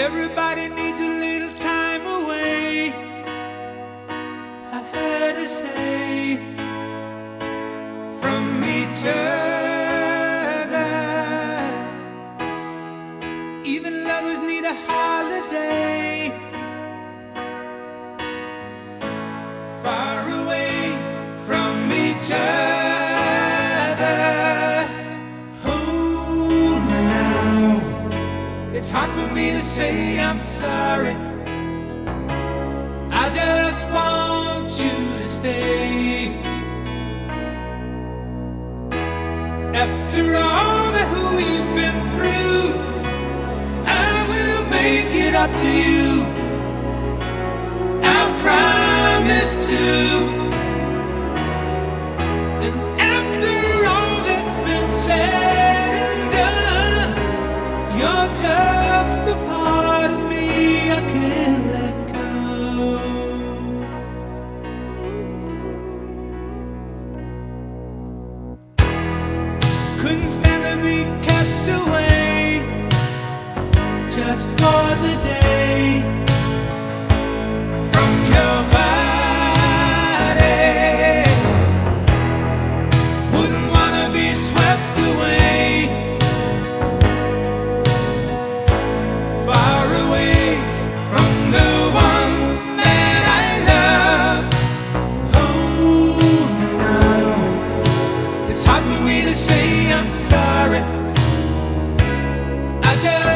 Everybody needs a little time away, I heard her say, from each other. Even lovers need a holiday, far away from each other. Hold me now. It's hard for me to say I'm sorry. I just want you to stay. After all that we've been through, I will make it up to you. I'll promise to. And after all that's been said and done, you're just a part of me I can't let go. Couldn't stand to be kept away just for the day from your body. Wouldn't wanna be swept away, far away from the one that I love. Oh, now it's hard for me to say I'm sorry. I just